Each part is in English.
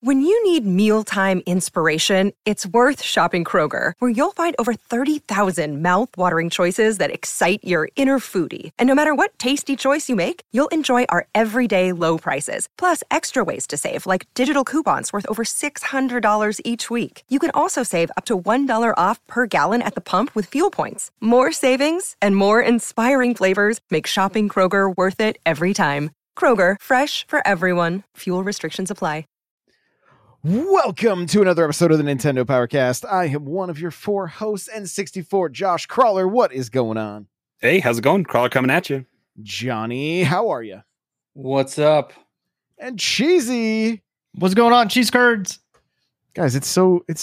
When you need mealtime inspiration, it's worth shopping Kroger, where you'll find over 30,000 mouth-watering choices that excite your inner foodie. And no matter what tasty choice you make, you'll enjoy our everyday low prices, plus extra ways to save, like digital coupons worth over $600 each week. You can also save up to $1 off per gallon at the pump with fuel points. More savings and more inspiring flavors make shopping Kroger worth it every time. Kroger, fresh for everyone. Fuel restrictions apply. Welcome to another episode of the Nintendo Powercast. I am one of your four hosts, N64 Josh Crawler. What is going on? Hey, how's it going? Crawler coming at you. Johnny, how are you? What's up? And Cheesy. What's going on, cheese curds? Guys, I'm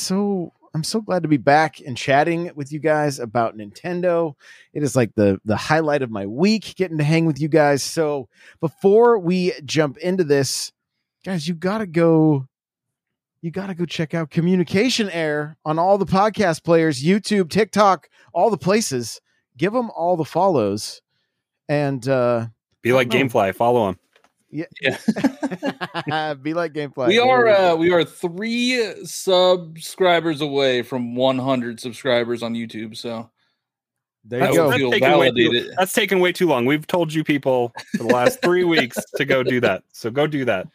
so glad to be back and chatting with you guys about Nintendo. It is like the highlight of my week, getting to hang with you guys. So before we jump into this, guys, you gotta go check out Communication Air on all the podcast players, YouTube, TikTok, all the places. Give them all the follows. And be like Gamefly. Follow him. Yeah. Be like Gamefly. We are 3 subscribers away from 100 subscribers on YouTube. So there you go. That's taken way too long. We've told you people for the last 3 weeks to go do that. So go do that.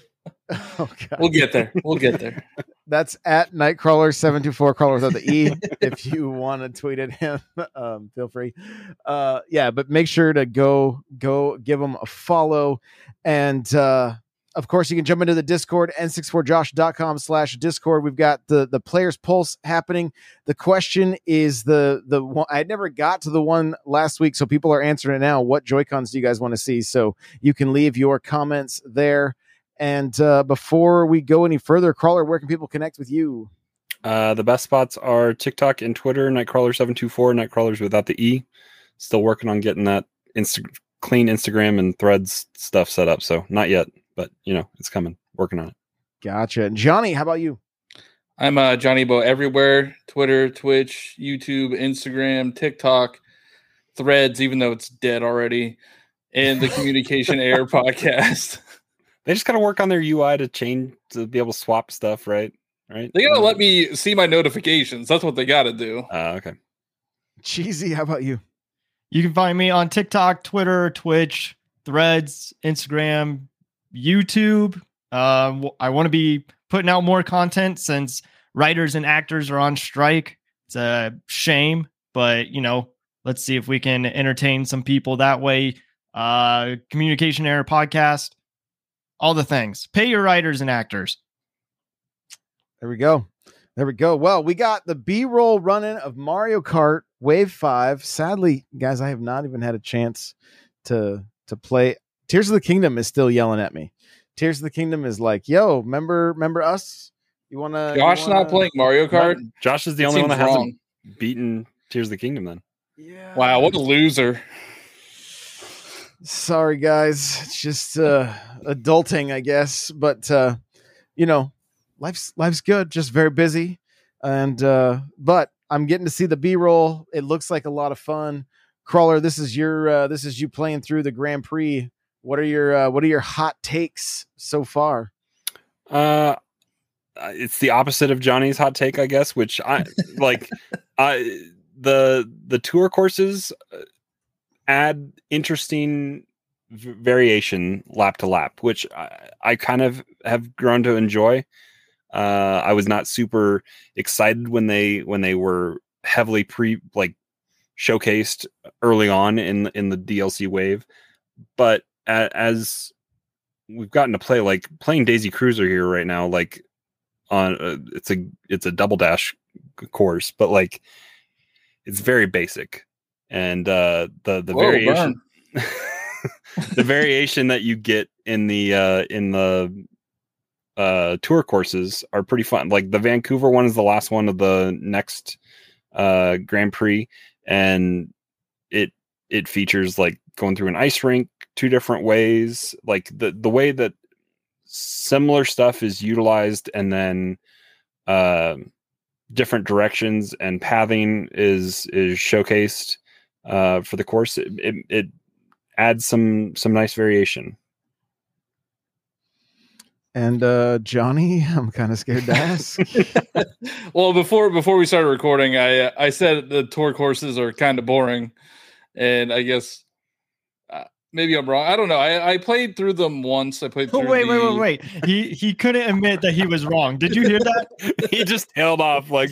Oh, God. We'll get there. That's at Nightcrawler724, crawler without the E. If you want to tweet at him, feel free. But make sure to go give him a follow. And of course, you can jump into the Discord, n64josh.com/Discord. We've got the Players Pulse happening. The question is the one I never got to the one last week, so people are answering it now. What Joy-Cons do you guys want to see? So you can leave your comments there. And before we go any further, Crawler, where can people connect with you? The best spots are TikTok and Twitter, Nightcrawler724, Nightcrawlers without the E. Still working on getting that clean Instagram and Threads stuff set up. So not yet, but it's coming. Working on it. Gotcha. And Johnny, how about you? I'm Johnny Bo everywhere. Twitter, Twitch, YouTube, Instagram, TikTok, Threads, even though it's dead already, and the Communication Air podcast. They just got to work on their UI to be able to swap stuff, right? Right. They got to let me see my notifications. That's what they got to do. Okay. Cheesy, how about you? You can find me on TikTok, Twitter, Twitch, Threads, Instagram, YouTube. I want to be putting out more content since writers and actors are on strike. It's a shame, but let's see if we can entertain some people that way. Communication Error Podcast. All the things. Pay your writers and actors. There we go. Well, we got the B-roll running of Mario Kart Wave 5. Sadly, guys, I have not even had a chance to play. Tears of the Kingdom is still yelling at me. Tears of the Kingdom is like, yo, remember us? Josh not playing Mario Kart? Josh is the only one that hasn't beaten Tears of the Kingdom then. Yeah. Wow, what a loser. Sorry, guys. It's just adulting, I guess. But life's good. Just very busy, and but I'm getting to see the B-roll. It looks like a lot of fun. Crawler, this is you playing through the Grand Prix. What are your hot takes so far? It's the opposite of Johnny's hot take, I guess. Which I like. The tour courses add interesting variation lap to lap, which I kind of have grown to enjoy. I was not super excited when they were heavily showcased early on in the DLC wave, but as we've gotten to play, playing Daisy Cruiser here right now, on it's a double dash course, but it's very basic. And the variation the variation that you get in the tour courses are pretty fun. Like the Vancouver one is the last one of the next Grand Prix, and it features going through an ice rink 2 different ways, the way that similar stuff is utilized, and then different directions and pathing is showcased for the course. It adds some nice variation. And Johnny, I'm kind of scared to ask. Well, before we started recording, I said the tour courses are kind of boring, and I guess maybe I'm wrong. I don't know. I played through them once. I played. Oh, Through wait. He couldn't admit that he was wrong. Did you hear that? He just held off like.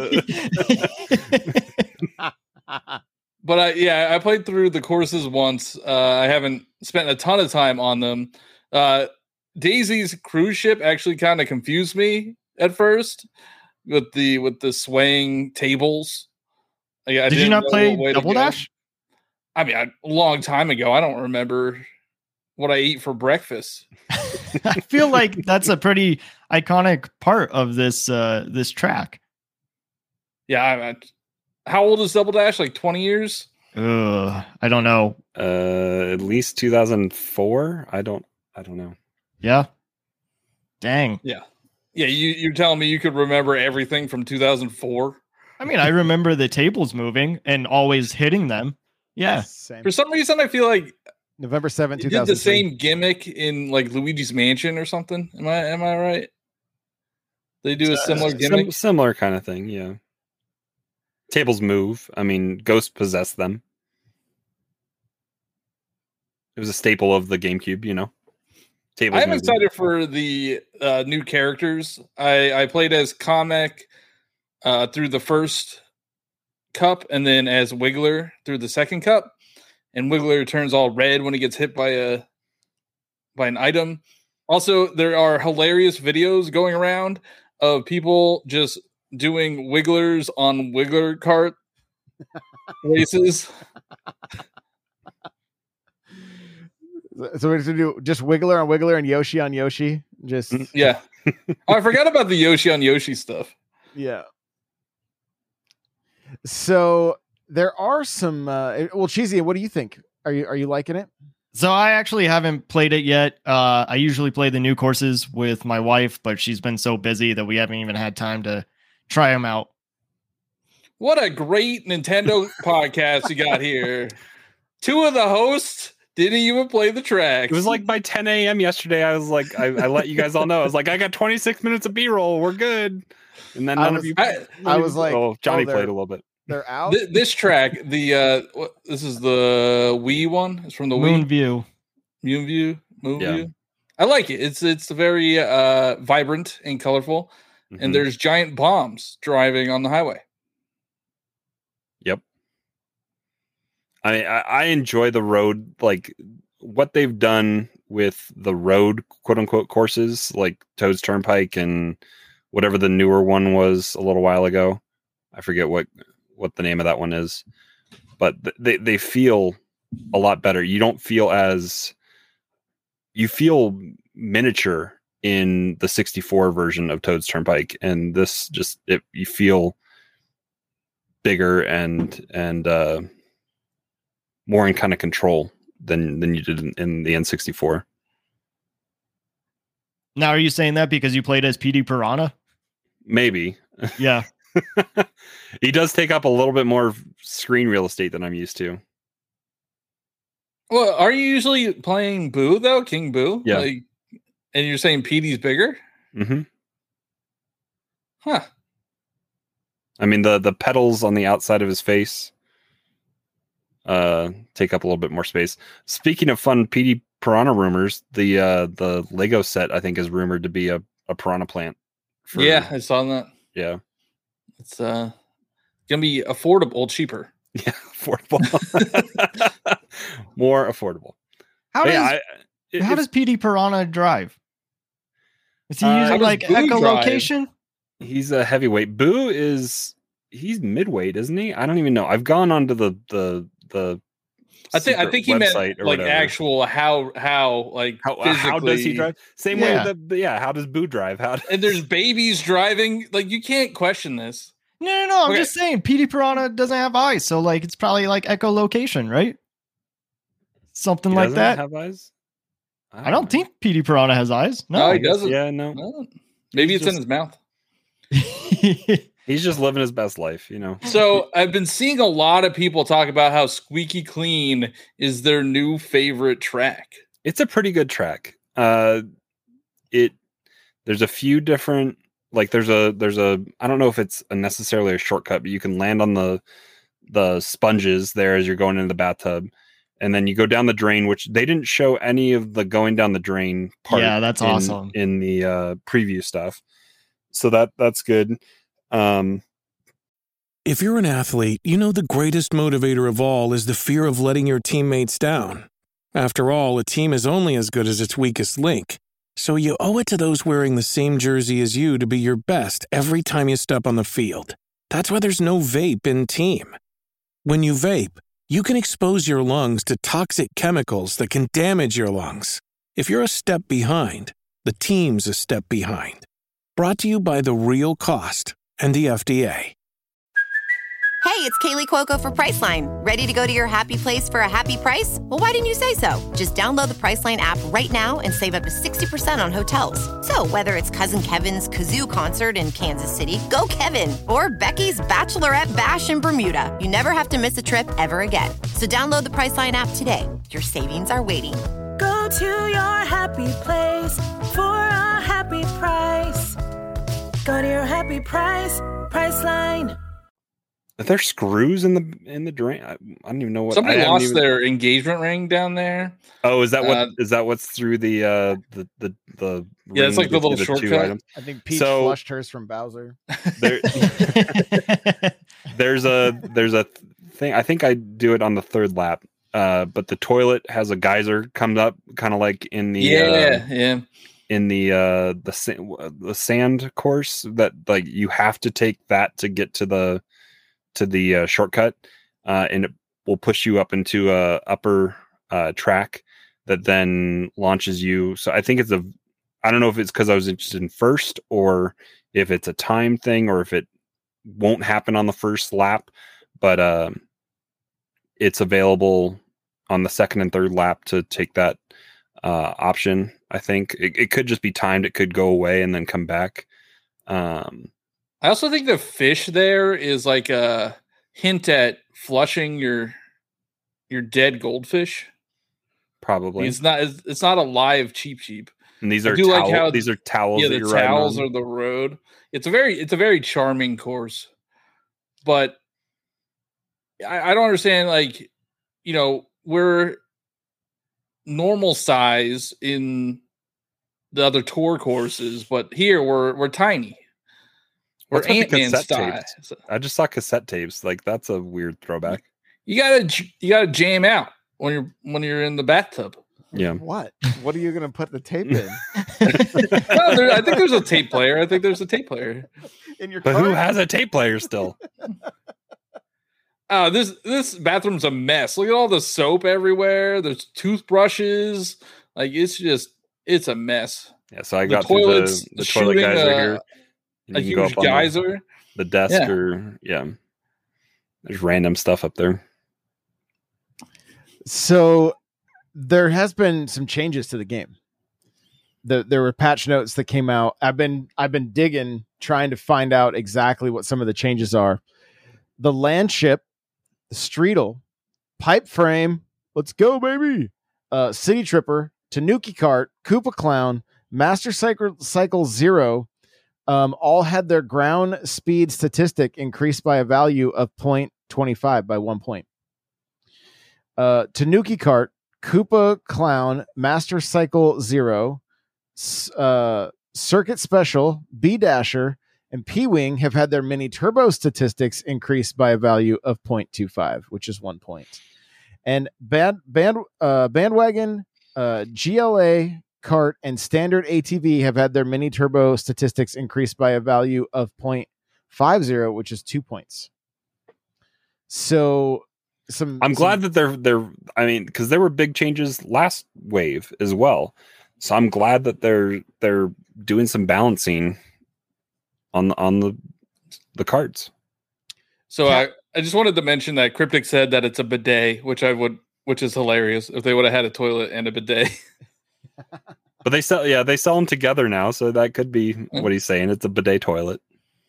But I played through the courses once. I haven't spent a ton of time on them. Daisy's cruise ship actually kind of confused me at first with the swaying tables. Did you not play Double Dash? I mean, a long time ago. I don't remember what I ate for breakfast. I feel like that's a pretty iconic part of this track. Yeah. How old is Double Dash? Like 20 years? I don't know. At least 2004. I don't know. Yeah. Dang. Yeah. Yeah. You're telling me you could remember everything from 2004? I mean, I remember the tables moving and always hitting them. Yeah. Same. For some reason, I feel like November 7th, you 2003. did the same gimmick in like Luigi's Mansion or something. Am I right? They do a similar gimmick. Similar kind of thing. Yeah. Tables move. I mean, ghosts possess them. It was a staple of the GameCube, you know. Tables I'm moving. excited for the new characters. I played as Kamek through the first cup, and then as Wiggler through the second cup. And Wiggler turns all red when he gets hit by an item. Also, there are hilarious videos going around of people just doing Wigglers on Wiggler cart races. So we're going to do just Wiggler on Wiggler and Yoshi on Yoshi. Just Yeah. Oh, I forgot about the Yoshi on Yoshi stuff. yeah. So there are some. Well, Cheesy, what do you think? Are you liking it? So I actually haven't played it yet. I usually play the new courses with my wife, but she's been so busy that we haven't even had time to try them out. What a great Nintendo podcast you got here. Two of the hosts didn't even play the tracks. It was like by 10 a.m. yesterday. I was like, I let you guys all know. I was like, I got 26 minutes of B-roll. We're good. And then none of you. I was like, oh, Johnny they're- played a little bit. They're out. This track, this is the Wii one. It's from the Moon Wii. View. Moon Yeah. View. I like it. It's very vibrant and colorful, Mhm. and there's giant bombs driving on the highway. Yep. I enjoy the road, like what they've done with the road, quote unquote, courses, like Toad's Turnpike and whatever the newer one was a little while ago. I forget what the name of that one is, but they feel a lot better. You don't feel you feel miniature in the 64 version of Toad's Turnpike, and this you feel bigger and more in kind of control than you did in the N64. Now, are you saying that because you played as PD Piranha? Maybe. Yeah. He does take up a little bit more screen real estate than I'm used to. Well, are you usually playing Boo though, King Boo? Yeah. Like, and you're saying Petey's bigger? Mm-hmm. Huh. I mean, the petals on the outside of his face take up a little bit more space. Speaking of fun PD Piranha rumors, the Lego set I think is rumored to be a piranha plant. Yeah, I saw that. Yeah. It's gonna be affordable, cheaper. Yeah, affordable. More affordable. How But does yeah, how does PD Piranha drive? Is he How using does like Boo echolocation? he's a heavyweight. Boo he's midweight, isn't he? I don't even know. I've gone onto the I think he meant website or like whatever. actual how like how physically. does he drive? Same Yeah. way that how does Boo drive? And there's babies driving. Like you can't question this. No. I'm Okay. just saying PD Piranha doesn't have eyes, so like it's probably like echolocation, right? Something He like doesn't that. have eyes? I don't think PD Piranha has eyes. No, No. he doesn't. Yeah, no. No. Maybe He's it's in just- his mouth. He's just living his best life, you know. So I've been seeing a lot of people talk about how Squeaky Clean is their new favorite track. It's a pretty good track. It there's a few different, like there's a I don't know if it's necessarily a shortcut, but you can land on the sponges there as you're going into the bathtub, and then you go down the drain, which they didn't show any of the going down the drain part. Yeah, that's awesome in the preview stuff. So that's good. If you're an athlete, you know the greatest motivator of all is the fear of letting your teammates down. After all, a team is only as good as its weakest link. So you owe it to those wearing the same jersey as you to be your best every time you step on the field. That's why there's no vape in team. When you vape, you can expose your lungs to toxic chemicals that can damage your lungs. If you're a step behind, the team's a step behind. Brought to you by The Real Cost and the FDA. Hey, it's Kaylee Cuoco for Priceline. Ready to go to your happy place for a happy price? Well, why didn't you say so? Just download the Priceline app right now and save up to 60% on hotels. So whether it's Cousin Kevin's Kazoo Concert in Kansas City, go Kevin, or Becky's Bachelorette Bash in Bermuda, you never have to miss a trip ever again. So download the Priceline app today. Your savings are waiting. Go to your happy place for a happy price. Go to your happy price, Priceline. Are there screws in the drain? I don't even know what. Somebody lost their engagement ring down there. Oh, is that what? Is that what's through the? Yeah, it's like the little shortcut. I think Peach flushed hers from Bowser. There, there's a thing. I think I do it on the third lap. But the toilet has a geyser comes up, kind of like in the in the sand course that like you have to take that to get to the shortcut, and it will push you up into a upper track that then launches you. So I think I don't know if it's because I was interested in first, or if it's a time thing, or if it won't happen on the first lap, but it's available on the second and third lap to take that option. I think it could just be timed. It could go away and then come back. I also think the fish there is like a hint at flushing your dead goldfish. Probably. It's not a live cheap. And these are these are towels. Yeah, that the you're towels riding on. are the road. It's a very charming course, but I don't understand. Like, you know, we're normal size in the other tour courses, but here we're tiny. We're Ant-Man size. I just saw cassette tapes. Like, that's a weird throwback. You gotta jam out when you're in the bathtub. Yeah. What are you gonna put the tape in? No, I think there's a tape player. In your but car? who has a tape player still? This bathroom's a mess. Look at all the soap everywhere. There's toothbrushes. Like, it's a mess. Yeah. So I got through the toilet geyser here. A huge geyser. The desk, there's random stuff up there. So there has been some changes to the game. There were patch notes that came out. I've been digging, trying to find out exactly what some of the changes are. The land ship, the Streetle, pipe frame, let's go, baby. City Tripper, Tanuki Cart, Koopa Clown, Master Cycle Zero, all had their ground speed statistic increased by a value of 0.25 by 1 point. Tanuki Cart, Koopa Clown, Master Cycle Zero, Circuit Special, B-Dasher, and P-Wing have had their mini turbo statistics increased by a value of 0.25, which is 1 point. And Bandwagon, GLA, Kart, and Standard ATV have had their mini turbo statistics increased by a value of 0.50, which is 2 points. So I'm glad that they're I mean, because there were big changes last wave as well. So I'm glad that they're doing some balancing on the cards. So I just wanted to mention that Cryptic said that it's a bidet, which is hilarious if they would have had a toilet and a bidet. But they sell them together now, so that could be what he's saying. It's a bidet toilet.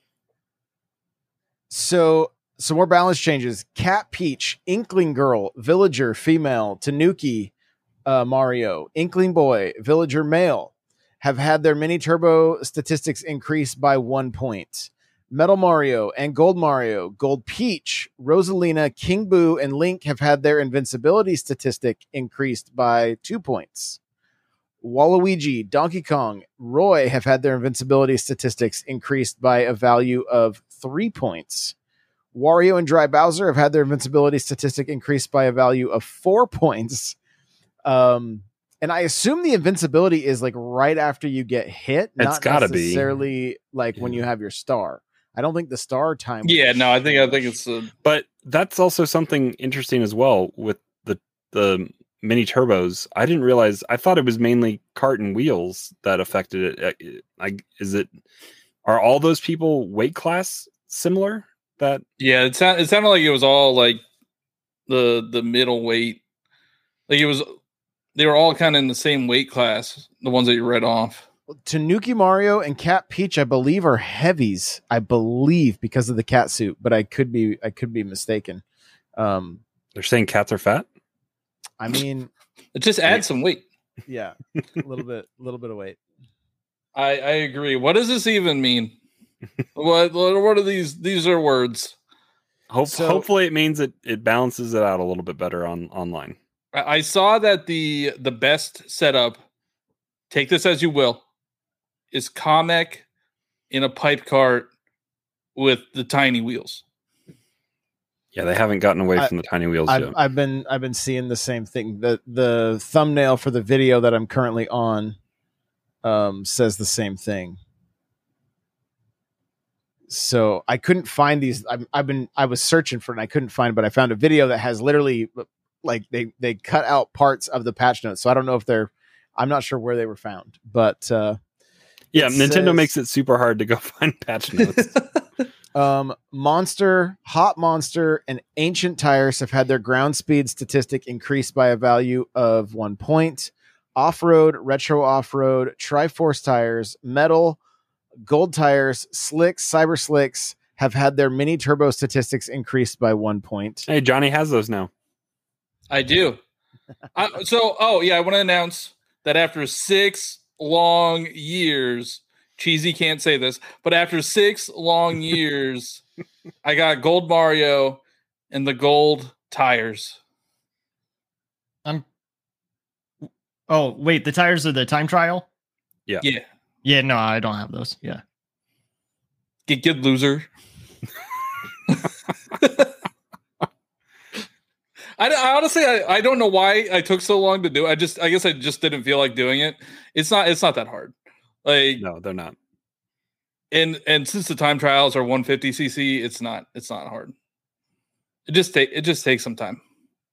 So some more balance changes. Cat Peach, Inkling Girl, Villager Female, Tanuki Mario, Inkling Boy, Villager Male, have had their mini turbo statistics increased by 1 point. Metal Mario and Gold Mario, Gold Peach, Rosalina, King Boo, and Link have had their invincibility statistic increased by 2 points. Waluigi, Donkey Kong, Roy have had their invincibility statistics increased by a value of 3 points. Wario and Dry Bowser have had their invincibility statistic increased by a value of 4 points. And I assume the invincibility is like right after you get hit, not necessarily like when you have your star. I don't think the star time. Yeah, no, I think it's. But that's also something interesting as well with the mini turbos. I didn't realize. I thought it was mainly cart and wheels that affected it. Are all those people weight class similar? That it sounded like it was all like the middle weight. Like they were all kind of in the same weight class. The ones that you read off. Tanuki Mario and Cat Peach, I believe, are heavies. I believe because of the cat suit, but I could be mistaken. They're saying cats are fat. I mean, it just adds some weight. Yeah, a little bit of weight. I agree. What does this even mean? What are these? These are words. Hopefully, it means it balances it out a little bit better online. I saw that the best setup. Take this as you will. Is Kamek in a pipe cart with the tiny wheels? Yeah, they haven't gotten away from the tiny wheels yet. I've been seeing the same thing. The thumbnail for the video that I'm currently on says the same thing. So I couldn't find these. I was searching for it and I couldn't find it, but I found a video that has literally like they cut out parts of the patch notes. So I don't know if I'm not sure where they were found, but Nintendo makes it super hard to go find patch notes. Hot Monster, and Ancient Tires have had their ground speed statistic increased by a value of 1 point. Off-road, Retro Off-road, Triforce Tires, Metal, Gold Tires, Slicks, Cyber Slicks have had their mini turbo statistics increased by 1 point. Hey, Johnny has those now. I do. I want to announce that after 6 long years, Cheesy can't say this, but after 6 long years, I got Gold Mario and the Gold Tires. Oh, wait, the tires are the time trial? Yeah. Yeah, no, I don't have those. Yeah. Get good, loser. I honestly don't know why I took so long to do it. I guess I just didn't feel like doing it. It's not that hard. Like, no, they're not. And since the time trials are 150cc, it's not hard. It just takes some time.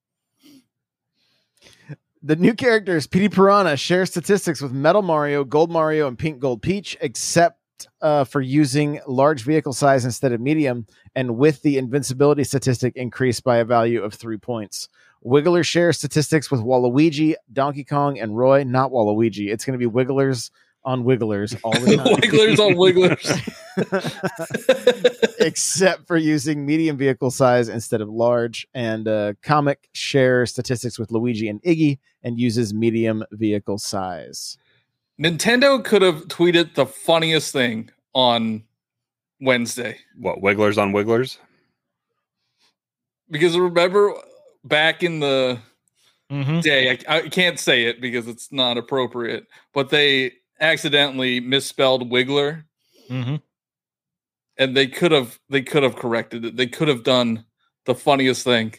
The new characters, Petey Piranha, share statistics with Metal Mario, Gold Mario, and Pink Gold Peach, except for using large vehicle size instead of medium, and with the invincibility statistic increased by a value of 3 points. Wiggler shares statistics with Waluigi, Donkey Kong, and Roy. Not Waluigi. It's going to be Wigglers on Wigglers all the time. Wigglers on Wigglers. Except for using medium vehicle size instead of large. And Kamek shares statistics with Luigi and Iggy and uses medium vehicle size. Nintendo could have tweeted the funniest thing on Wednesday. What, Wigglers on Wigglers? Because remember back in the day, I can't say it because it's not appropriate, but they accidentally misspelled Wiggler. And they could have corrected it. They could have done the funniest thing.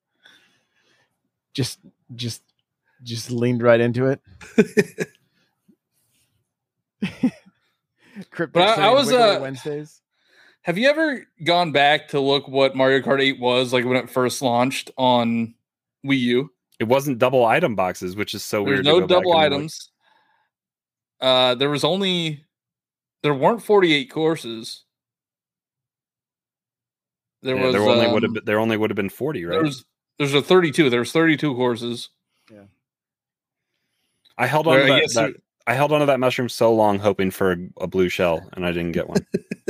Just leaned right into it. But I was Wednesdays. Have you ever gone back to look what Mario Kart 8 was like when it first launched on Wii U? It wasn't double item boxes, which is so weird. There's no double items. There weren't 48 courses. There only would have been 40, right? There's a 32. There was 32 courses. Yeah. I held on to I held onto that mushroom so long, hoping for a blue shell, and I didn't get one.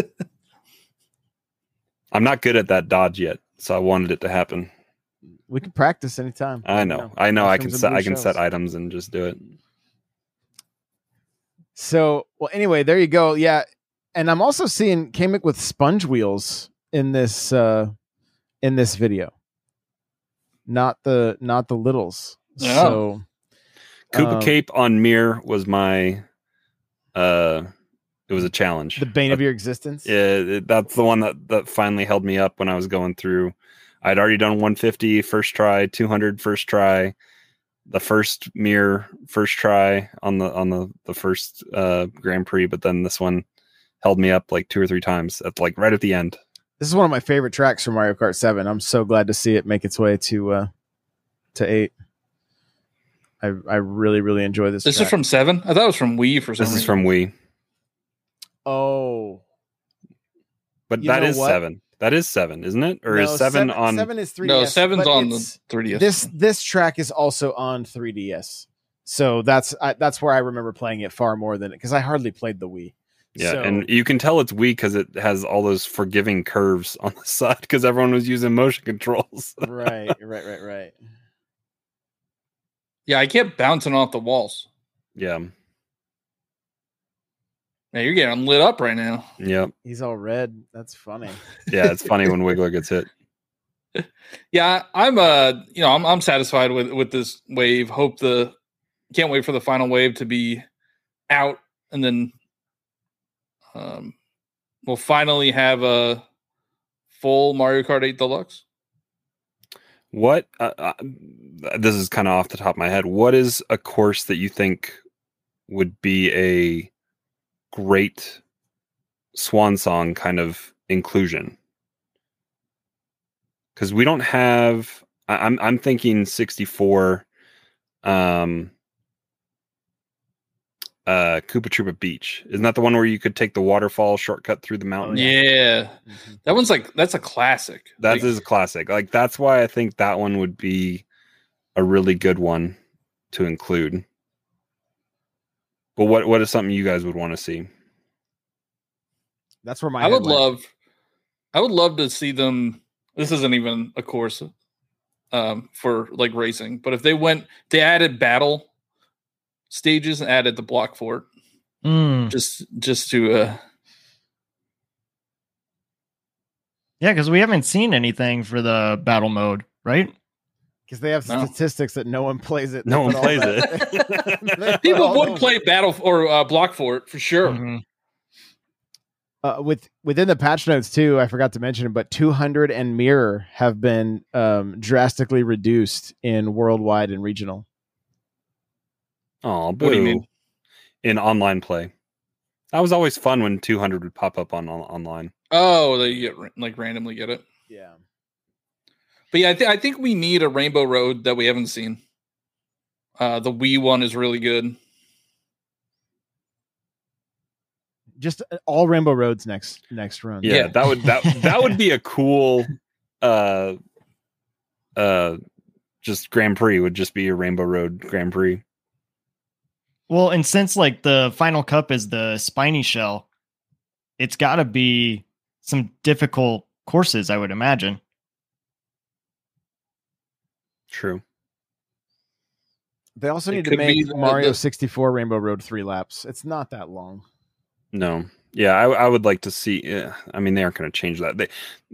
I'm not good at that dodge yet, so I wanted it to happen. We can practice anytime. I know. I can set items and just do it. So, well, anyway, there you go. Yeah, and I'm also seeing Kamek with sponge wheels in this video, not the littles. Yeah. So, Koopa Cape on Mir was my it was a challenge. the bane of your existence. Yeah, that's the one that finally held me up when I was going through. I'd already done 150 first try, 200 first try, the first Mir first try on the first Grand Prix, but then this one held me up like 2 or 3 times at like right at the end. This is one of my favorite tracks from Mario Kart 7. I'm so glad to see it make its way to 8. I really, really enjoy this. This track. is from 7? I thought it was from Wii for some reason. This is from Wii. Oh, But You that know is what? 7. That is 7, isn't it? Or no, is 7 on 7 is 3DS. No, 7's but on the it's- 3DS. This track is also on 3DS. So that's where I remember playing it far more than it, because I hardly played the Wii. Yeah, So- and you can tell it's Wii because it has all those forgiving curves on the side because everyone was using motion controls. right. Yeah, I kept bouncing off the walls. Yeah. Man, you're getting lit up right now. Yep. He's all red. That's funny. Yeah, it's funny when Wiggler gets hit. Yeah, I'm satisfied with this wave. Can't wait for the final wave to be out, and then we'll finally have a full Mario Kart 8 Deluxe. What this is kind of off the top of my head. What is a course that you think would be a great swan song kind of inclusion? Because we don't have. I'm thinking 64. Koopa Troopa Beach. Isn't that the one where you could take the waterfall shortcut through the mountain? Yeah. Mhm. That's a classic. That is a classic. Like that's why I think that one would be a really good one to include. But what is something you guys would want to see? That's where my I head would went. love to see them. This isn't even a course for like racing, but if they added battle stages and added the block fort just to Yeah, because we haven't seen anything for the battle mode, right? Because they have No. statistics that no one plays it. No one They put all plays that- it. They put people all would those- play battle or block fort for sure. Mhm. Within the patch notes too, I forgot to mention it, but 200 and Mirror have been drastically reduced in worldwide and regional. Oh, boo. What do you mean? In online play. That was always fun when 200 would pop up on online. Oh, they get like randomly get it. Yeah. But yeah, I think we need a Rainbow Road that we haven't seen. The Wii one is really good. Just all Rainbow Roads next run. Yeah, Yeah. that would be a cool just Grand Prix would just be a Rainbow Road Grand Prix. Well, and since like the final cup is the spiny shell, it's got to be some difficult courses, I would imagine. True. They also It need to could be make the- Mario the- 64 Rainbow Road 3 laps. It's not that long. No. Yeah, I would like to see. I mean, they aren't going to change that.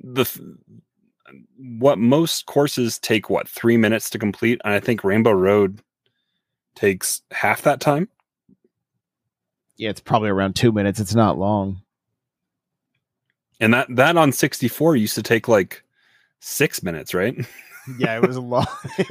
What most courses take 3 minutes to complete, and I think Rainbow Road takes half that time. Yeah, it's probably around 2 minutes. It's not long. And that on 64 used to take like 6 minutes, right? Yeah, it was a long.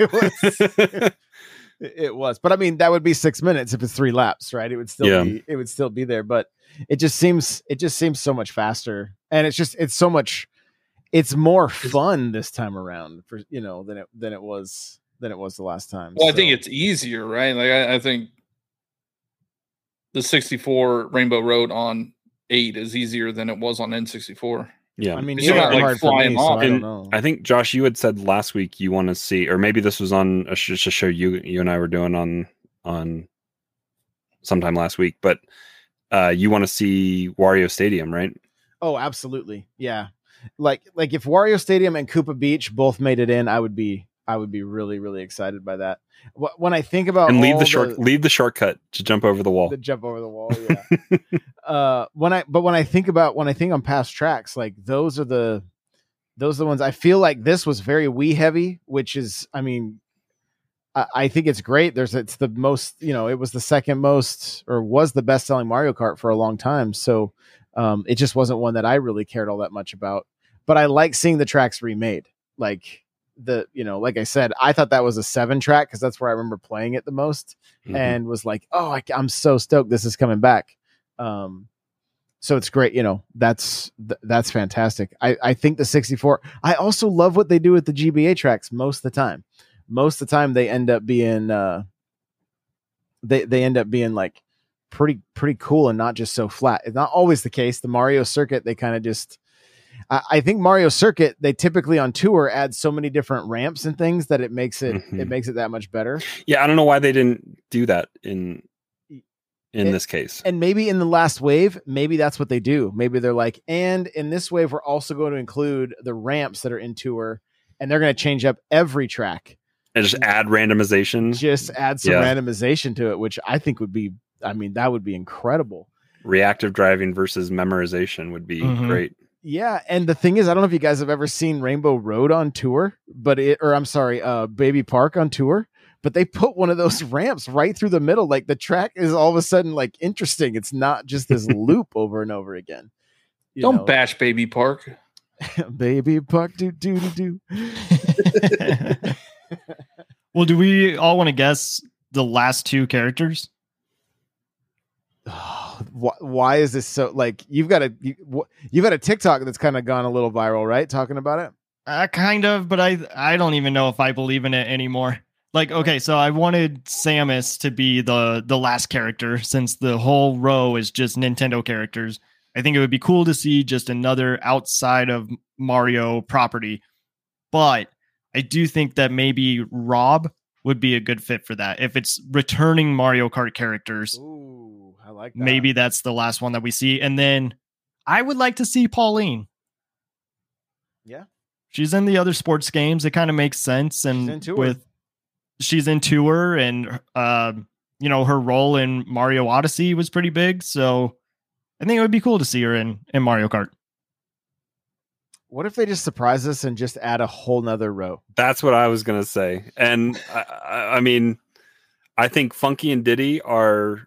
It was, but I mean, that would be 6 minutes if it's 3 laps, right? It would still be there, but it just seems so much faster, and it's more fun this time around for than it was the last time. Well, I So, think it's easier, right? Like I think the 64 Rainbow Road on 8 is easier than it was on N64. Yeah. I mean, It's you're not not like hard for flying me, so off. I don't And know. I think Josh, you had said last week you want to see, or maybe this was on just a show you and I were doing on sometime last week, but you want to see Wario Stadium, right? Oh, absolutely, yeah. Like if Wario Stadium and Koopa Beach both made it in, I would be I would be really, really excited by that. When I think about and leave all leave the shortcut to jump over the wall. the jump over the wall, yeah. When I think on past tracks, like those are the ones I feel like this was very Wii heavy, which is, I mean, I think it's great. It's the most, it was the second most, or was the best selling Mario Kart for a long time. So it just wasn't one that I really cared all that much about, but I like seeing the tracks remade. Like like I said, I thought that was a 7 track because that's where I remember playing it the most, and was like, oh, I'm so stoked this is coming back. So it's great. That's fantastic. I think the 64, I also love what they do with the GBA tracks most of the time. Most of the time they end up being they end up being like pretty cool and not just so flat. It's not always the case. The Mario Circuit, they kind of just, I think Mario Circuit, they typically on tour add so many different ramps and things that it makes it that much better. Yeah, I don't know why they didn't do that in this case. And maybe in the last wave, maybe that's what they do. Maybe they're like, and in this wave, we're also going to include the ramps that are in tour, and they're going to change up every track. And just add randomization. Just add some randomization to it, which I think would be, that would be incredible. Reactive driving versus memorization would be great. Yeah, and the thing is, I don't know if you guys have ever seen Rainbow Road on tour, Baby Park on tour, but they put one of those ramps right through the middle. Like the track is all of a sudden like interesting. It's not just this loop over and over again. Don't bash Baby Park. Baby Park, do. Well, do we all want to guess the last 2 characters? Why is this so, like, you've got a TikTok that's kind of gone a little viral, right? Talking about it. Kind of, but I don't even know if I believe in it anymore. Like, okay, so I wanted Samus to be the last character since the whole row is just Nintendo characters. I think it would be cool to see just another outside of Mario property, but I do think that maybe Rob would be a good fit for that. If it's returning Mario Kart characters. Ooh, I like that. Maybe that's the last one that we see. And then I would like to see Pauline. Yeah. She's in the other sports games. It kind of makes sense. And she's in tour, and her role in Mario Odyssey was pretty big. So I think it would be cool to see her in Mario Kart. What if they just surprise us and just add a whole nother row? That's what I was going to say. And I mean, I think Funky and Diddy are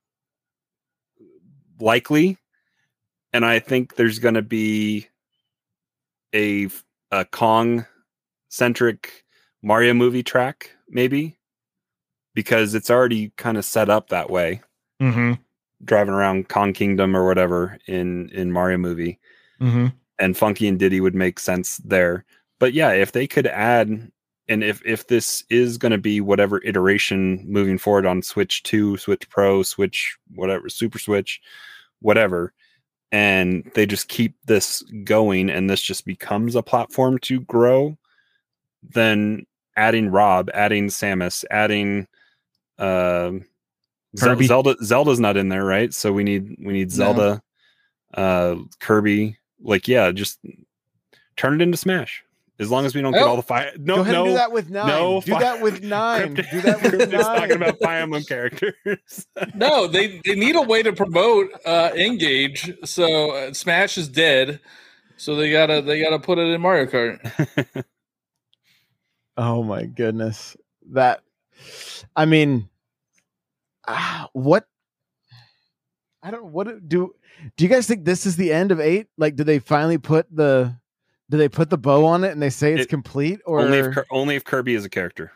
likely. And I think there's going to be a Kong centric Mario movie track, maybe, because it's already kind of set up that way. Driving around Kong Kingdom or whatever in Mario movie. And Funky and Diddy would make sense there. But yeah, if they could add, and if this is going to be whatever iteration moving forward on Switch 2, Switch Pro, Switch, whatever, Super Switch, whatever, and they just keep this going and this just becomes a platform to grow, then adding Rob, adding Samus, adding Zelda's not in there, right? So we need Zelda, Kirby. Like, yeah, just turn it into Smash. As long as we don't get all the fire. No, go ahead and do that with 9. No, do that with 9. Cryptic, do that with 9. Talking about Fire Emblem characters. No, they need a way to promote Engage. So Smash is dead. So they gotta put it in Mario Kart. Oh my goodness, that. I mean, what? I don't. What do you guys think this is the end of 8? Like, do they finally put the bow on it and they say it's complete, or only if Kirby is a character?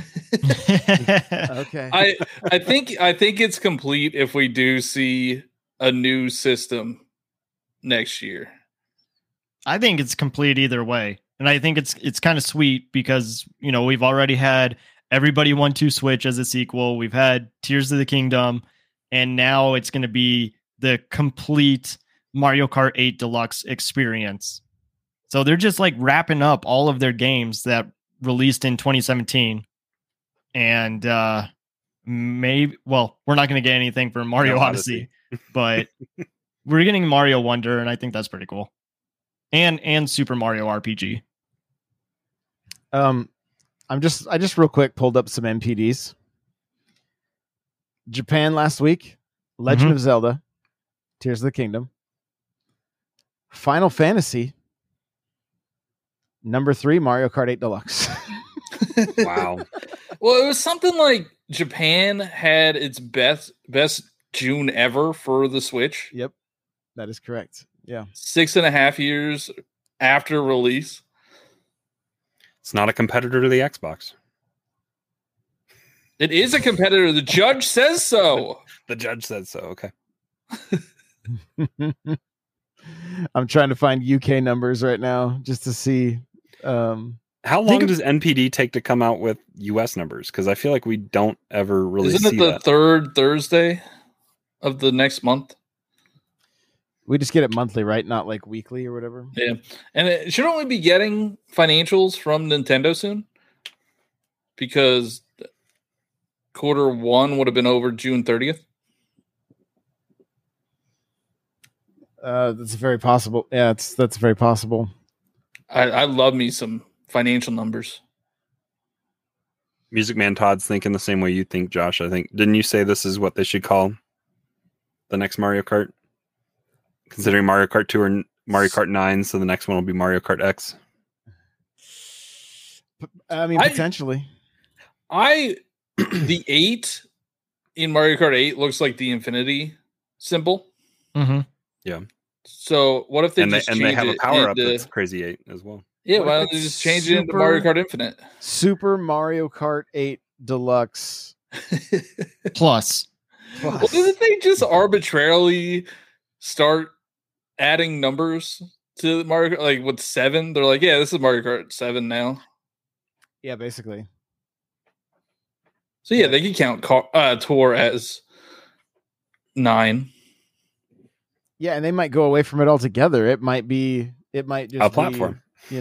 Okay. I think it's complete if we do see a new system next year. I think it's complete either way, and I think it's kind of sweet because we've already had Everybody 1-2 Switch as a sequel. We've had Tears of the Kingdom. And now it's going to be the complete Mario Kart 8 Deluxe experience. So they're just like wrapping up all of their games that released in 2017. And we're not going to get anything for Mario Odyssey, but we're getting Mario Wonder, and I think that's pretty cool. And Super Mario RPG. I just real quick pulled up some NPDs. Japan last week, Legend of Zelda, Tears of the Kingdom, Final Fantasy, number 3, Mario Kart 8 Deluxe. Wow. Well, it was something like Japan had its best June ever for the Switch. Yep, that is correct. Yeah, 6.5 years after release. It's not a competitor to the Xbox. It is a competitor. The judge says so. The judge said so. Okay. I'm trying to find UK numbers right now just to see. How long does NPD take to come out with US numbers? Because I feel like we don't ever really Isn't see it the that. third Thursday of the next month? We just get it monthly, right? Not like weekly or whatever. Yeah. And it should only be getting financials from Nintendo soon because Q1 would have been over June 30th. That's very possible. Yeah, that's very possible. I love me some financial numbers. Music Man Todd's thinking the same way you think, Josh. I think. Didn't you say this is what they should call the next Mario Kart? Considering Mario Kart 2 or Mario Kart 9, so the next one will be Mario Kart X. I mean, potentially. The 8 in Mario Kart 8 looks like the infinity symbol. Mm-hmm. Yeah. So what if they just and change they have a it power up into- that's Crazy 8 as well. Yeah, What why if don't they it's just change it into Mario Kart Infinite? Super Mario Kart 8 Deluxe Plus. Well, didn't they just arbitrarily start adding numbers to Mario Kart? Like with 7, they're like, yeah, this is Mario Kart 7 now. Yeah, basically. So yeah, they can count Tour as 9. Yeah, and they might go away from it altogether. It might just A platform. Be,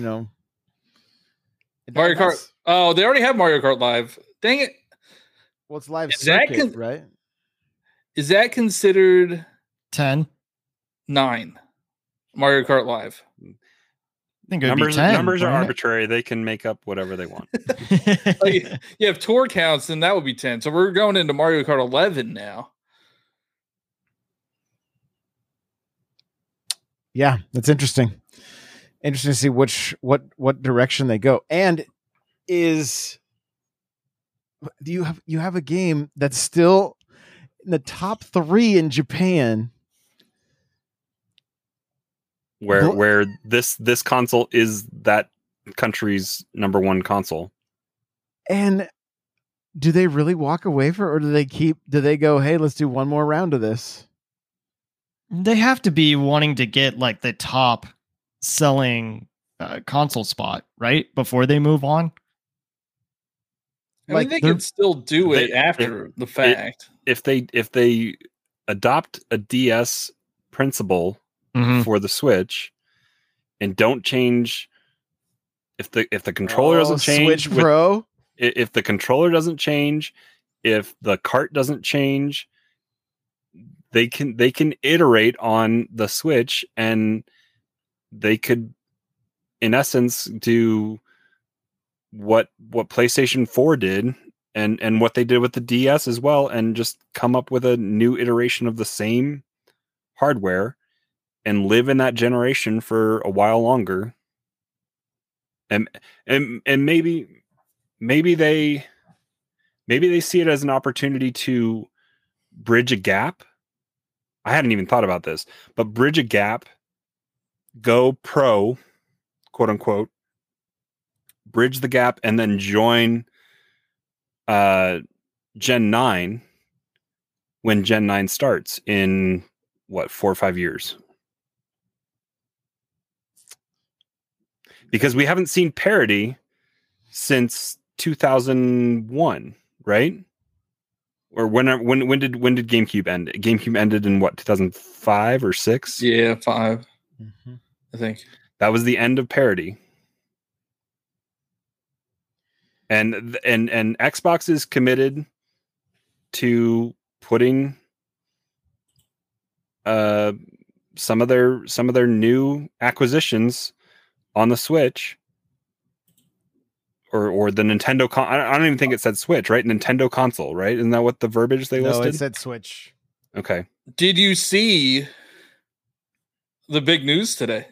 Mario Kart. That's- Oh, they already have Mario Kart Live. Dang it! Well, it's live Is that circuit, right? Is that considered 10. 9? Mario Kart Live. I think it would be 10. Numbers are wouldn't arbitrary. They can make up whatever they want. it? Like, yeah, if Tour counts, then that would be 10. So we're going into Mario Kart 11 now. Yeah, that's interesting. Interesting to see what direction they go. And you have a game that's still in the top 3 in Japan. Where this console is that country's number 1 console. And do they really walk away or do they go, hey, let's do one more round of this? They have to be wanting to get like the top selling console spot, right? Before they move on. I mean, they could still do it after the fact. If they adopt a DS principle for the Switch and don't change, if the controller doesn't change, Switch Pro. If the controller doesn't change, if the cart doesn't change, they can iterate on the Switch, and they could, in essence, do what PlayStation 4 did and what they did with the DS as well, and just come up with a new iteration of the same hardware and live in that generation for a while longer. And maybe they see it as an opportunity to bridge a gap. I hadn't even thought about this, but bridge a gap, go pro, quote unquote, bridge the gap, and then join Gen 9 when Gen 9 starts in 4 or 5 years. Because we haven't seen parity since 2001, right? Or when did GameCube end? GameCube ended in 2005 or 6? Yeah, 5. I think that was the end of parity. And Xbox is committed to putting some of their new acquisitions on the Switch, or the Nintendo I don't even think it said Switch, right? Nintendo console, right? Isn't that what the verbiage they No, listed? it said Switch. Okay. Did you see the big news today?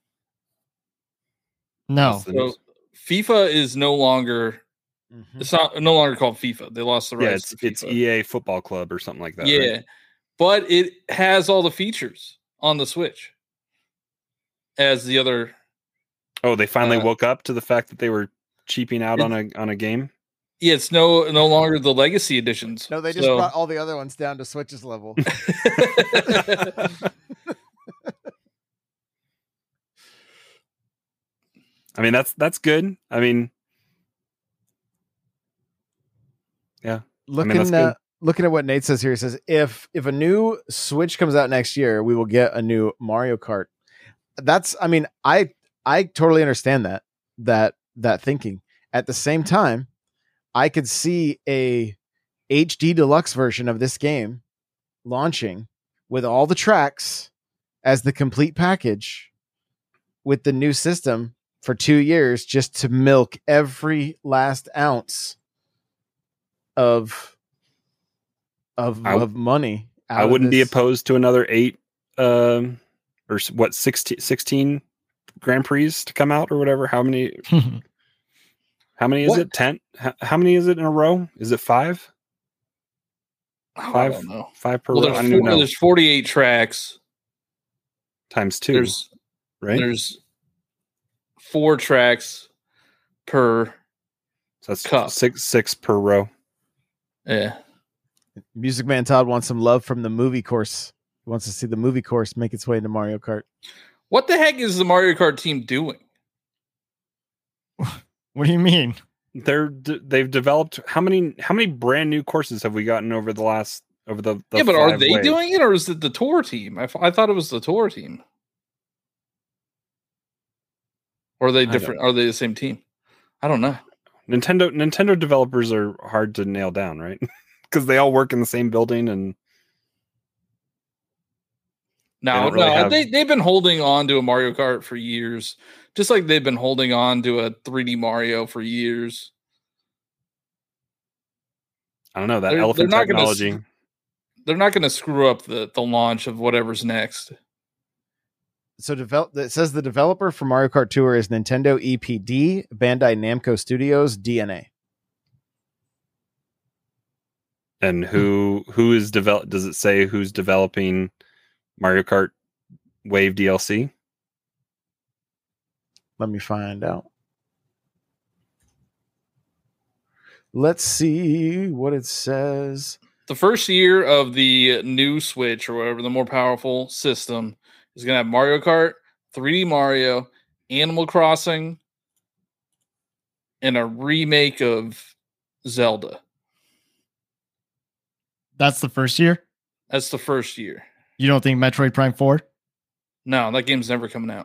No. What's the So news? FIFA is no longer. Mhm. It's no longer called FIFA. They lost the Yeah, rights. it's to FIFA. EA Football Club or something like that. Yeah, right? but it has all the features on the Switch as the other. Oh, they finally Uh, woke up to the fact that they were cheaping out on a game. Yeah, it's no longer the legacy editions. No, they just So- brought all the other ones down to Switch's level. I mean, that's good. I mean, Looking that's good. looking at what Nate says here, he says if a new Switch comes out next year, we will get a new Mario Kart. That's, I mean, I totally understand that thinking. At the same time, I could see a HD deluxe version of this game launching with all the tracks as the complete package with the new system for 2 years, just to milk every last ounce of money. I wouldn't be opposed to another 8 or 16 Grand Prix to come out or whatever. How many is What? it? 10? How many is it in a row? Is it 5? I don't know. 5 per Well, row. I don't even know. there's 48 tracks. Times 2, There's right? there's 4 tracks per. So that's cup. six per row. Yeah. Music Man Todd wants some love from the movie course. He wants to see the movie course make its way into Mario Kart. What the heck is the Mario Kart team doing? What do you mean? They've developed how many brand new courses have we gotten over the Yeah, but are 5 they waves? doing it, or is it the tour team? I thought it was the tour team. Or are they don't different? Are they the same team? I don't know. Nintendo developers are hard to nail down, right? Because they all work in the same building and No, don't really have- they've been holding on to a Mario Kart for years, just like they've been holding on to a 3D Mario for years. I don't know that They're elephant not gonna technology. They're not going to screw up the launch of whatever's next. So it says the developer for Mario Kart Tour is Nintendo EPD, Bandai Namco Studios, DNA. And who is develop? Does it say who's developing Mario Kart Wave DLC? Let me find out. Let's see what it says. The first year of the new Switch or whatever, the more powerful system, is going to have Mario Kart, 3D Mario, Animal Crossing, and a remake of Zelda. That's the first year? That's the first year. You don't think Metroid Prime 4? No, that game's never coming out.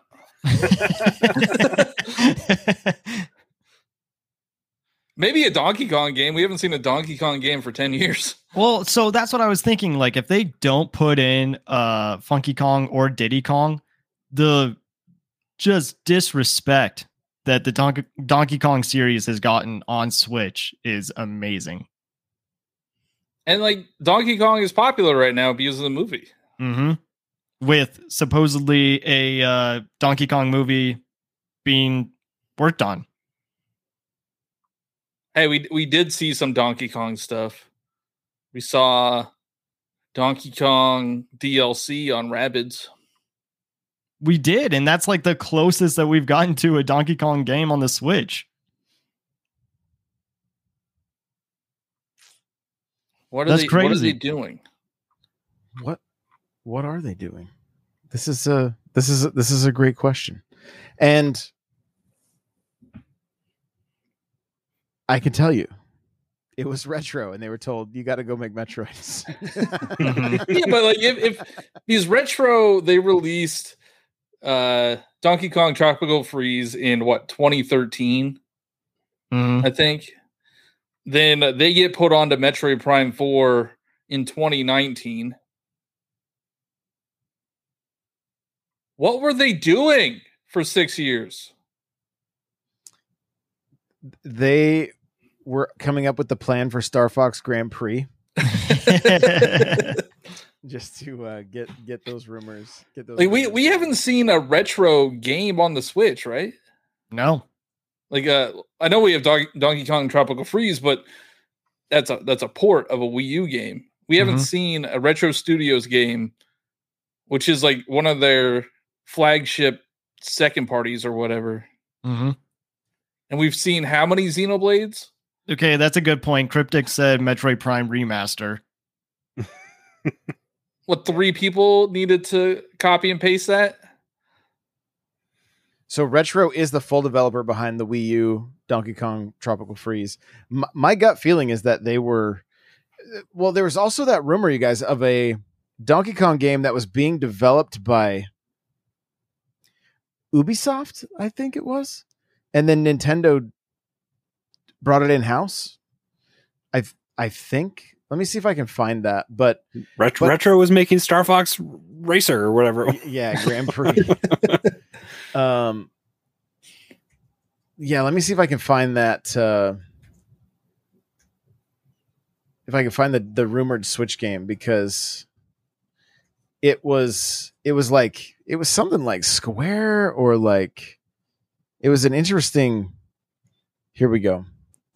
Maybe a Donkey Kong game. We haven't seen a Donkey Kong game for 10 years. Well, so that's what I was thinking. Like, if they don't put in Funky Kong or Diddy Kong, the just disrespect that the Donkey Kong series has gotten on Switch is amazing. And like Donkey Kong is popular right now because of the movie. Mm-hmm. With supposedly a Donkey Kong movie being worked on. Hey, we did see some Donkey Kong stuff. We saw Donkey Kong DLC on Rabbids. We did, and that's like the closest that we've gotten to a Donkey Kong game on the Switch. That's That's What are crazy. they doing? What are they doing? This is a great question. And I can tell you, it was retro, and they were told you got to go make Metroids. Yeah, but like if these retro, they released Donkey Kong Tropical Freeze in 2013, Mhm. I think. Then they get put onto Metroid Prime 4 in 2019. What were they doing for 6 years? they were coming up with the plan for Star Fox Grand Prix. Just to get those rumors. Like we haven't seen a retro game on the Switch, right? No. Like I know we have Donkey Kong Tropical Freeze, but that's a port of a Wii U game. We haven't seen a Retro Studios game, which is like one of their flagship second parties or whatever. Mm-hmm. And we've seen how many Xenoblades? Okay, that's a good point. Cryptic said Metroid Prime Remaster. What, 3 people needed to copy and paste that? So Retro is the full developer behind the Wii U Donkey Kong Tropical Freeze. My gut feeling is that they were... Well, there was also that rumor, you guys, of a Donkey Kong game that was being developed by Ubisoft, I think it was. And then Nintendo brought it in-house. I think... Let me see if I can find that. But Retro was making Star Fox Racer or whatever. Yeah, Grand Prix. Yeah, let me see if I can find that. If I can find the rumored Switch game, because it was something like Square, or like it was an interesting. Here we go.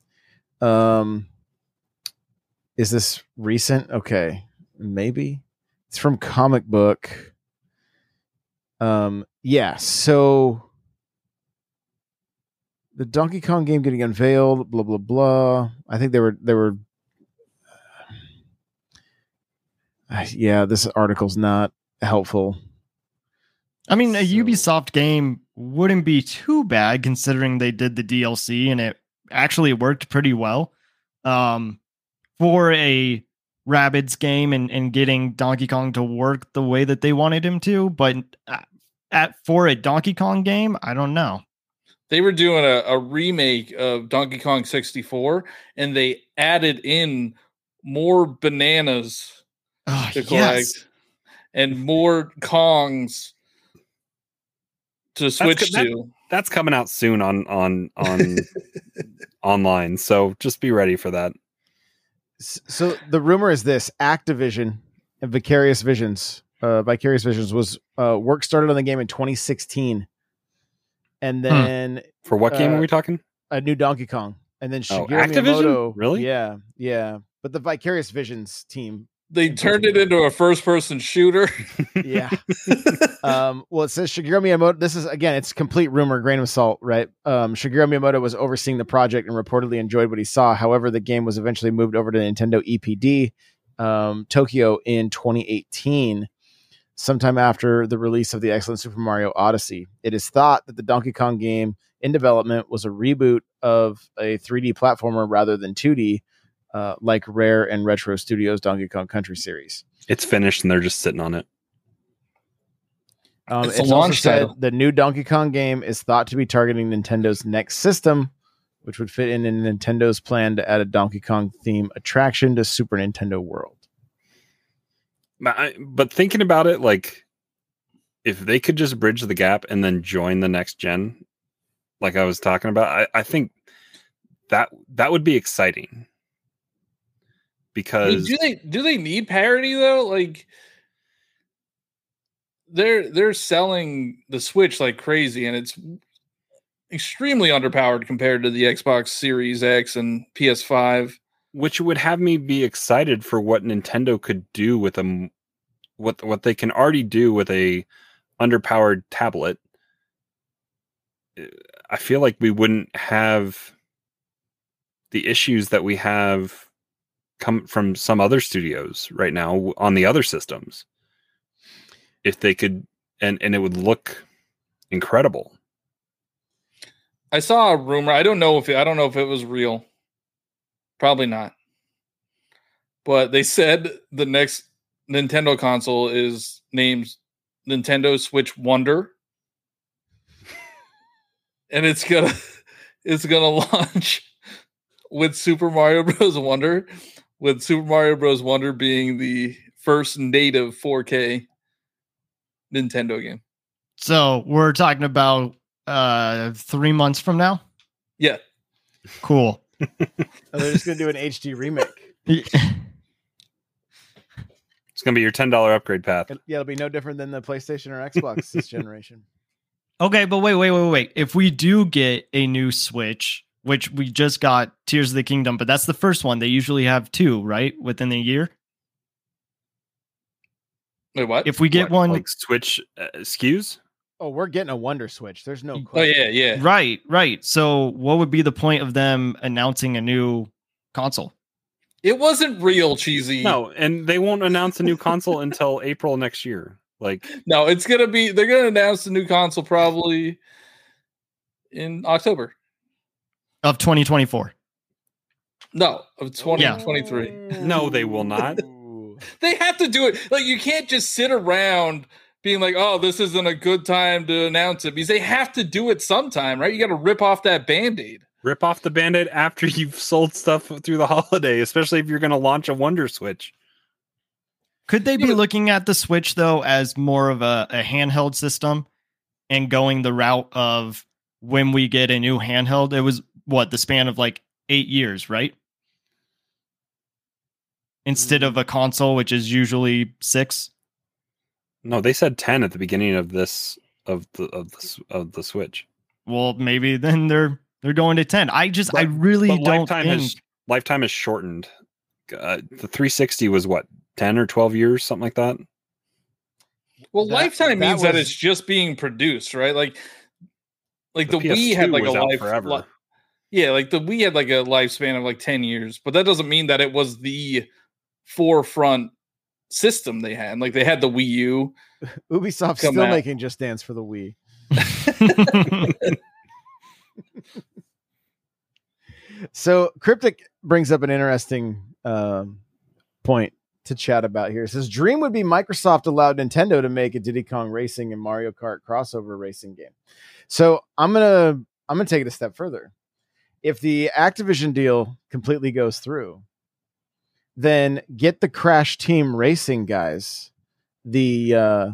Is this recent? Okay, maybe it's from Comic Book. Yeah, so the Donkey Kong game getting unveiled, blah blah blah. I think they were yeah, this article's not helpful. I mean, a Ubisoft game wouldn't be too bad considering they did the DLC and it actually worked pretty well. For a Rabbids game and getting Donkey Kong to work the way that they wanted him to, but for a Donkey Kong game, I don't know. They were doing a remake of Donkey Kong 64, and they added in more bananas to collect and more Kongs to switch to. That's coming out soon on online, so just be ready for that. So the rumor is this: Activision and Vicarious Visions was work started on the game in 2016, and then for what game are we talking? A new Donkey Kong, and then Shigeru Activision? Miyamoto. Really? Yeah. But the Vicarious Visions team, they turned it into a first-person shooter. Yeah. Well, it says Shigeru Miyamoto. This is, again, it's complete rumor, grain of salt, right? Shigeru Miyamoto was overseeing the project and reportedly enjoyed what he saw. However, the game was eventually moved over to Nintendo EPD Tokyo in 2018, sometime after the release of the excellent Super Mario Odyssey. It is thought that the Donkey Kong game in development was a reboot of a 3D platformer rather than 2D, like Rare and Retro Studios' Donkey Kong Country series. It's finished and they're just sitting on it. It's also said the new Donkey Kong game is thought to be targeting Nintendo's next system, which would fit in Nintendo's plan to add a Donkey Kong theme attraction to Super Nintendo World. But thinking about it, like, if they could just bridge the gap and then join the next gen, like I was talking about, I think that would be exciting. Because do they need parity though? Like they're selling the Switch like crazy, and it's extremely underpowered compared to the Xbox Series X and PS5. Which would have me be excited for what Nintendo could do with what they can already do with a underpowered tablet. I feel like we wouldn't have the issues that we have come from some other studios right now on the other systems. If they could, and it would look incredible. I saw a rumor. I don't know if it was real. Probably not. But they said the next Nintendo console is named Nintendo Switch Wonder. And it's gonna launch with Super Mario Bros. Wonder, with Super Mario Bros. Wonder being the first native 4K Nintendo game. So we're talking about 3 months from now? Yeah. Cool. Oh, they're just gonna do an HD remake. It's gonna be your $10 upgrade path. Yeah, it'll be no different than the PlayStation or Xbox this generation. Okay, but wait. If we do get a new Switch, which we just got Tears of the Kingdom, but that's the first one. They usually have 2, right? Within a year. Wait, what? If we get one, like Switch SKUs. Oh, we're getting a Wonder Switch. There's no Oh question. yeah. right. So what would be the point of them announcing a new console? It wasn't real cheesy. No, and they won't announce a new console until April next year. Like, No, it's gonna be. They're gonna announce the new console probably in October. Of 2024. No, of 2023. no, they will not. They have to do it. Like, you can't just sit around being like, "Oh, this isn't a good time to announce it," because they have to do it sometime, right? You got to rip off that Band-Aid. Rip off the Band-Aid after you've sold stuff through the holiday, especially if you're going to launch a Wonder Switch. Could they be looking at the Switch, though, as more of a handheld system and going the route of when we get a new handheld? It was, the span of like 8 years, right? Instead of a console, which is usually 6. No, they said 10 at the beginning of this of the Switch. Well, maybe then they're going to 10. I really don't think lifetime is shortened. The 360 was what, 10 or 12 years, something like that. Well, lifetime means that it's just being produced, right? Like the Wii had like a life forever. Yeah, like the Wii had like a lifespan of like 10 years, but that doesn't mean that it was the forefront system they had. Like they had the Wii U. Ubisoft's still making Just Dance for the Wii. So Cryptic brings up an interesting point to chat about here. It says dream would be Microsoft allowed Nintendo to make a Diddy Kong Racing and Mario Kart crossover racing game. So I'm gonna take it a step further. If the Activision deal completely goes through, then get the Crash Team Racing guys, the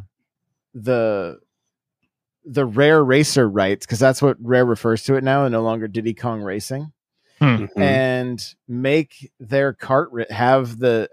Rare Racer rights, because that's what Rare refers to it now, and no longer Diddy Kong Racing. Mm-hmm. And make their kart have the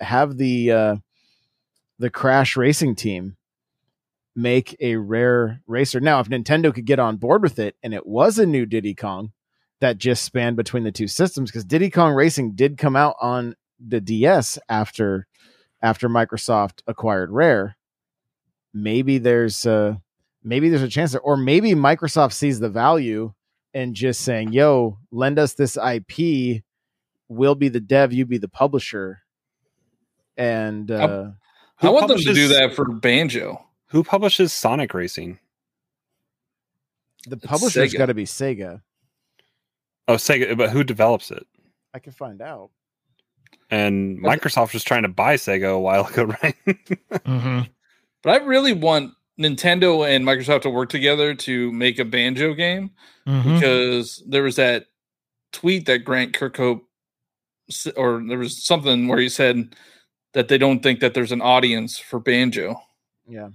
Crash Racing team make a Rare Racer. Now, if Nintendo could get on board with it, and it was a new Diddy Kong that just spanned between the two systems, because Diddy Kong Racing did come out on the DS after Microsoft acquired Rare. Maybe there's a chance there, or maybe Microsoft sees the value and just saying, yo, lend us this IP. We'll be the dev, you be the publisher. And I want them to do that for Banjo. Who publishes Sonic Racing? The publisher's got to be Sega. Oh, Sega, but who develops it? I can find out. And Microsoft was trying to buy Sega a while ago, right? Mm-hmm. But I really want Nintendo and Microsoft to work together to make a Banjo game, because there was that tweet that Grant Kirkhope, or there was something where he said that they don't think that there's an audience for Banjo. Yeah.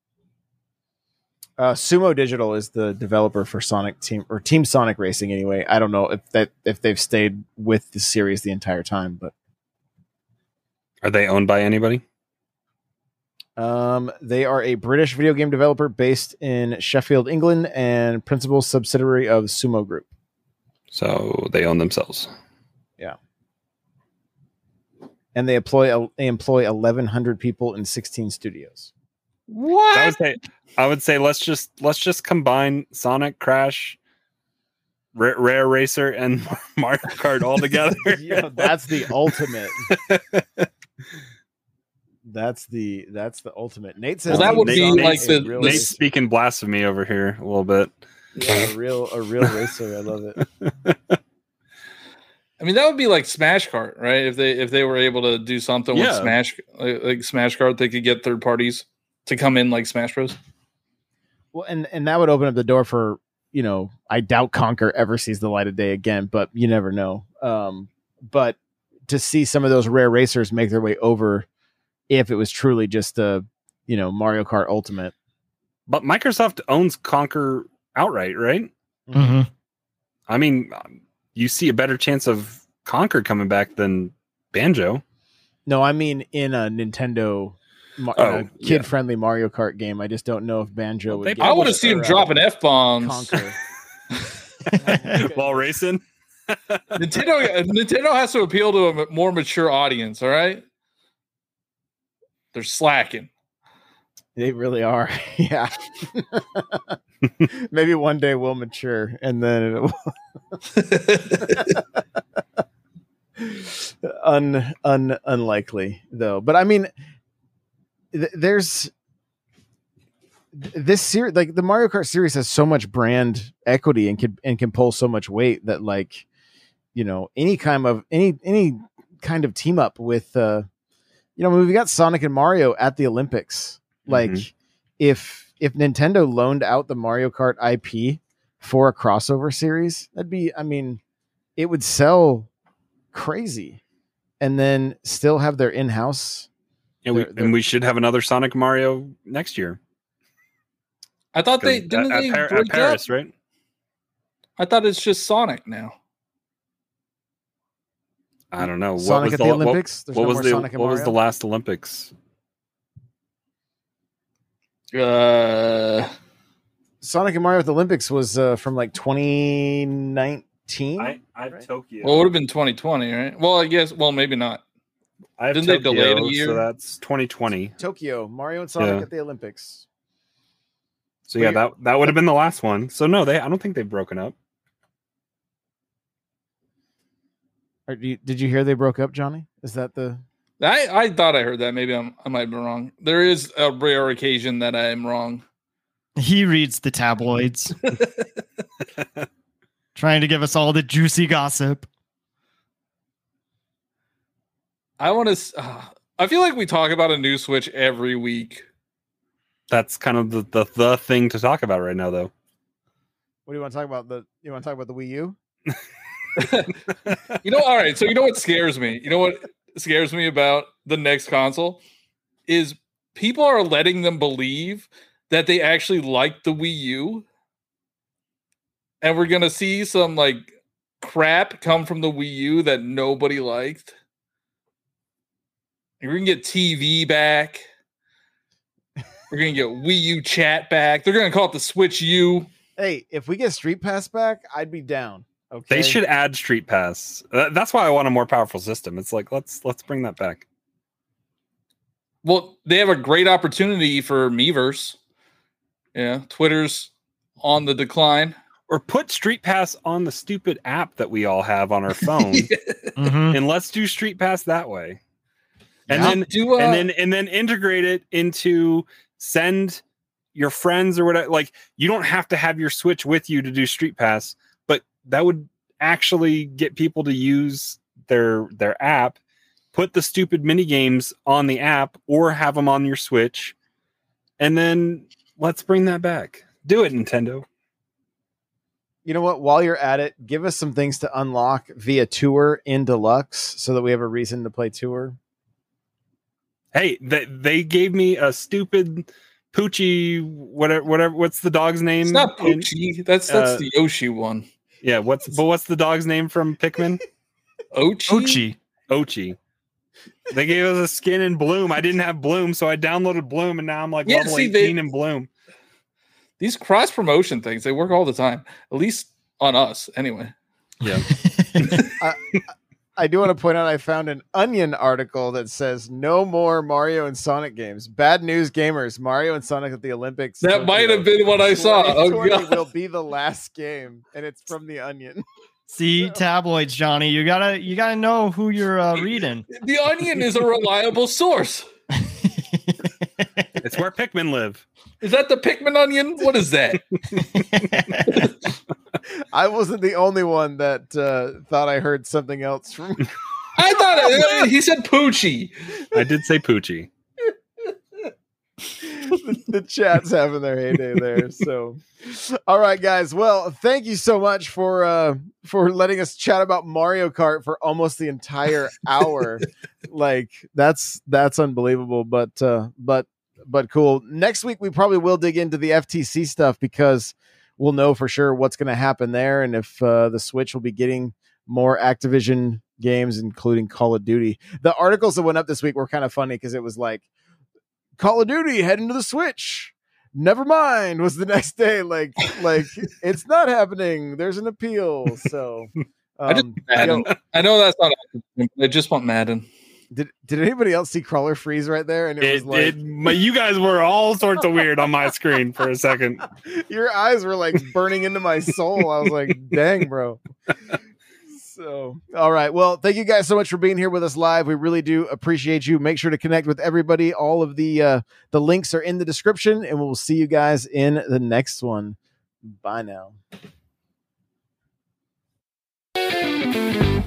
Sumo Digital is the developer for Sonic Team, or Team Sonic Racing anyway. I don't know if they've stayed with the series the entire time, but are they owned by anybody? They are a British video game developer based in Sheffield, England, and principal subsidiary of Sumo Group. So they own themselves. Yeah. And they employ 1,100 people in 16 studios. What? I would say let's just combine Sonic, Crash, Rare Racer, and Mario Kart all together. That's the ultimate. That's the ultimate. Nate says that would be like Nate's speaking blasphemy over here a little bit. Yeah, a real racer. I love it. I mean, that would be like Smash Kart, right? If they were able to do something with Smash, like Smash Kart, they could get third parties to come in like Smash Bros. Well, and that would open up the door for, I doubt Conker ever sees the light of day again, but you never know. But to see some of those Rare Racers make their way over, if it was truly just a, Mario Kart Ultimate. you see a better chance of Conker coming back than Banjo. No, I mean in a Nintendo kid-friendly Mario Kart game. I just don't know if Banjo would get I want to see him dropping F-bombs. Conker. While racing. Nintendo has to appeal to a more mature audience, all right? They're slacking. They really are. Yeah. Maybe one day we'll mature and then unlikely though. But I mean, there's this series, like the Mario Kart series has so much brand equity and can pull so much weight that, like, you know, any kind of team up with we've got Sonic and Mario at the Olympics. Like if Nintendo loaned out the Mario Kart IP for a crossover series, it would sell crazy, and then still have their in-house. And we should have another Sonic Mario next year. I thought they didn't at Paris, up? Right? I thought it's just Sonic now. I don't know. Sonic at the Olympics. What was the last Olympics? Sonic and Mario at the Olympics was from like 2019. I have Tokyo. Well, it would have been 2020, right? Well, I guess. Well, maybe not. Didn't they delay it a year? So that's 2020. Tokyo, Mario and Sonic at the Olympics. So yeah, that would have been the last one. So no, I don't think they've broken up. Did you hear they broke up, Johnny? Is that the? I thought I heard that. Maybe I might be wrong. There is a rare occasion that I am wrong. He reads the tabloids, trying to give us all the juicy gossip. I want to. I feel like we talk about a new Switch every week. That's kind of the thing to talk about right now, though. What do you want to talk about? You want to talk about the Wii U? All right. So you know what scares me? You know what scares me about the next console is people are letting them believe that they actually like the Wii U, and we're gonna see some like crap come from the Wii U that nobody liked. And we're gonna get TV back. We're gonna get Wii U chat back. They're gonna call it the Switch U. Hey, if we get Street Pass back, I'd be down. Okay. They should add Street Pass. That's why I want a more powerful system. It's like let's bring that back. Well, they have a great opportunity for Miiverse. Yeah, Twitter's on the decline. Or put Street Pass on the stupid app that we all have on our phone, and let's do Street Pass that way. And then integrate it into send your friends or whatever. Like, you don't have to have your Switch with you to do Street Pass, but that would actually get people to use their app. Put the stupid mini games on the app or have them on your Switch, and then let's bring that back. Do it, Nintendo. You know what? While you're at it, give us some things to unlock via Tour in Deluxe so that we have a reason to play Tour. Hey, they gave me a stupid Poochie, whatever. What's the dog's name? It's not Poochie. That's the Yoshi one. Yeah. What's the dog's name from Pikmin? Ochi. They gave us a skin in Bloom. I didn't have Bloom, so I downloaded Bloom, and now I'm like level 18 in Bloom. These cross promotion things, they work all the time. At least on us, anyway. Yeah. I do want to point out I found an Onion article that says no more Mario and Sonic games. Bad news, gamers. Mario and Sonic at the Olympics. That might have been what I saw. Oh, God. Will be the last game, and it's from the Onion. See, tabloids, Johnny. You gotta know who you're reading. The Onion is a reliable source. It's where Pikmin live. Is that the Pikmin Onion? What is that? I wasn't the only one that thought I heard something else from. I thought he said Poochie. I did say Poochie. The chat's having their heyday there. So, all right, guys. Well, thank you so much for letting us chat about Mario Kart for almost the entire hour. Like that's unbelievable, but cool. Next week we probably will dig into the FTC stuff because we'll know for sure what's going to happen there, and if the Switch will be getting more Activision games, including Call of Duty. The articles that went up this week were kind of funny because it was like, Call of Duty heading to the Switch. Never mind was the next day. Like it's not happening. There's an appeal. So I just Madden. I know that's not. I just want Madden. Did anybody else see Crawler Freeze right there? And it was like, you guys were all sorts of weird on my screen for a second. Your eyes were like burning into my soul. I was like, dang, bro. So, all right. Well, thank you guys so much for being here with us live. We really do appreciate you. Make sure to connect with everybody. All of the links are in the description, and we'll see you guys in the next one. Bye now.